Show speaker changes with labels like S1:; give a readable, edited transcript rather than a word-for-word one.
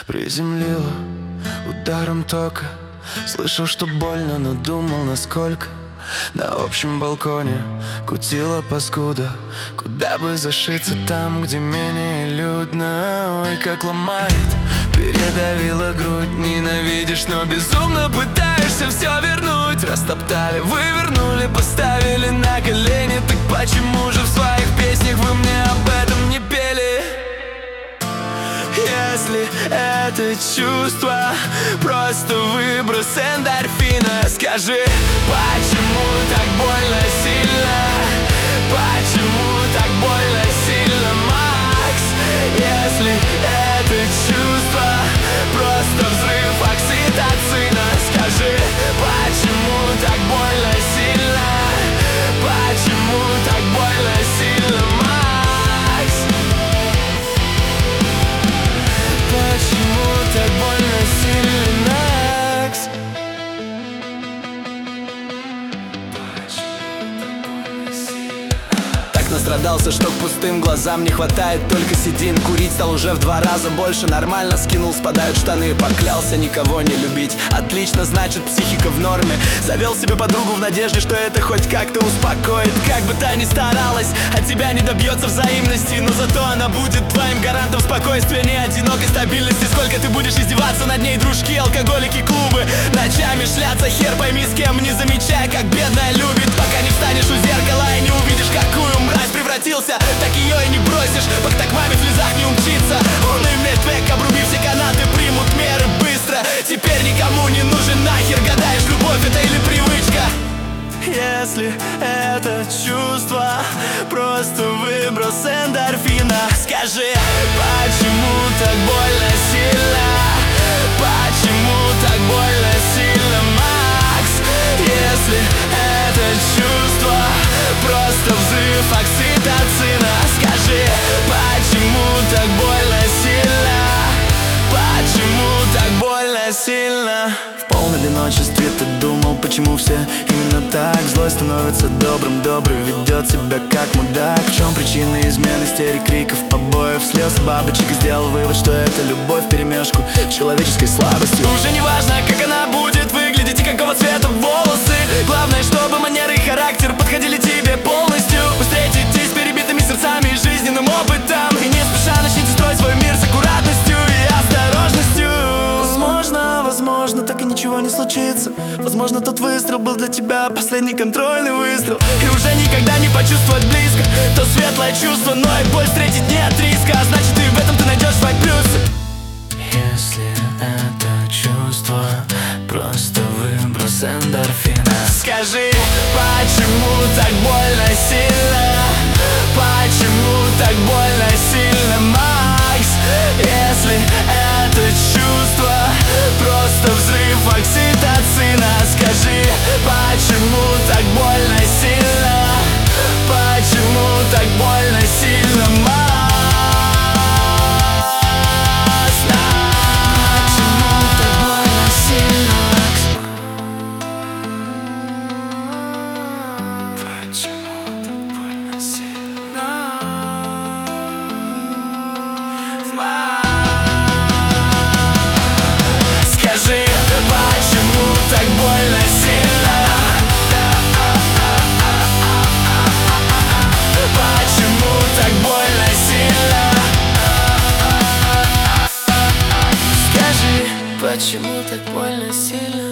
S1: Приземлила ударом тока. Слышал, что больно, но думал, насколько. На общем балконе кутила паскуда. Куда бы зашиться там, где менее людно. Ой, как ломает, передавила грудь. Ненавидишь, но безумно пытаешься все вернуть. Растоптали, вывернули, поставили на колени. Так почему же в своих песнях вы мне об этом не пели? Если это чувство просто выброс эндорфина, скажи, почему так больно сильно? Почему так больно сильно, Макс? Если это чувство просто взрыв окситоцина, скажи, почему так больно сильно? Почему так больно сильно, Макс? Почему так больно сильно, Макс? Так настрадался, что к пустым глазам не хватает только седин. Курить стал уже в 2 раза больше, нормально скинул, спадают штаны. Поклялся никого не любить, отлично, значит психика в норме. Завел себе подругу в надежде, что это хоть как-то успокоит. Как бы та ни старалась, от тебя не добьется взаимности, но зато она будет твоим гарантом спокойствия, не одинокой стабильности. Сколько ты будешь издеваться над ней, дружки, алкоголики, клубы, ночами шляться, хер пойми с кем, не замечая, как бедная любит. Пока не встанешь у зеркала и не увидишь, какую мразь превратился, так ее и не бросишь, пока к маме в слезах не умчится. Унылый твек, обруби все канаты, примут меры быстро. Теперь никому не нужен нахер, гадаешь, любовь это или привычка. Если это чувство просто выброс эндорфина, скажи, почему так больно сильно? Почему так больно сильно, Макс? Если это чувство просто взрыв окситоцина, скажи, почему так больно сильно? Почему так больно сильно? В полном одиночестве ты думал, почему все именно так? Злой становится добрым, добрый ведет себя как мудак. В чем причина измен, истерик, криков, побоев, слез, бабочек? И сделал вывод, что это любовь вперемешку с человеческой слабостью. Уже не важно, как она будет выглядеть и какого цвета волосы. Главное, чтобы манеры и характер подходили тебе полностью. Быстрее идти с перебитыми сердцами и жизненным опытом, и не спеша начните строить свой мир с аккуратностью и осторожностью. Возможно, так и ничего не случится. Возможно, тот выстрел был для тебя последний контрольный выстрел. И уже никогда не почувствовать близко то светлое чувство, но и боль встретить не от риска. А значит, и в этом ты найдешь свои плюсы. Если это чувство просто выброс эндорфина, скажи, почему так больно сильно? Почему так больно сильно, Макс? Если это чувство просто взрыв окситоцина, скажи, почему так больно сильно? Почему так больно сильно, Макс? Почему так больно сильно, Макс? Почему так больно сильно, Макс? Скажи, почему так больно сильно? Почему так больно сильно? Скажи, почему так больно сильно?